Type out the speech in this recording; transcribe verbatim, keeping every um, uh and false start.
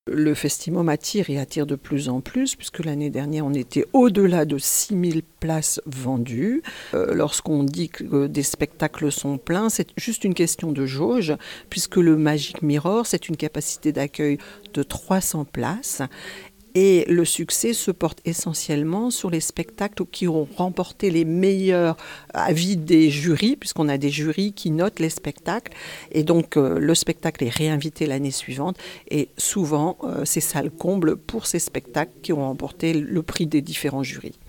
Le Festimum attire et attire de plus en plus, puisque l'année dernière, on était au-delà de six mille places vendues. Euh, lorsqu'on dit que des spectacles sont pleins, c'est juste une question de jauge, puisque le Magic Mirror, c'est une capacité d'accueil de trois cents places. Et le succès se porte essentiellement sur les spectacles qui ont remporté les meilleurs avis des jurys, puisqu'on a des jurys qui notent les spectacles. Et donc, euh, le spectacle est réinvité l'année suivante. Et souvent, euh, c'est ça le comble pour ces spectacles qui ont remporté le prix des différents jurys.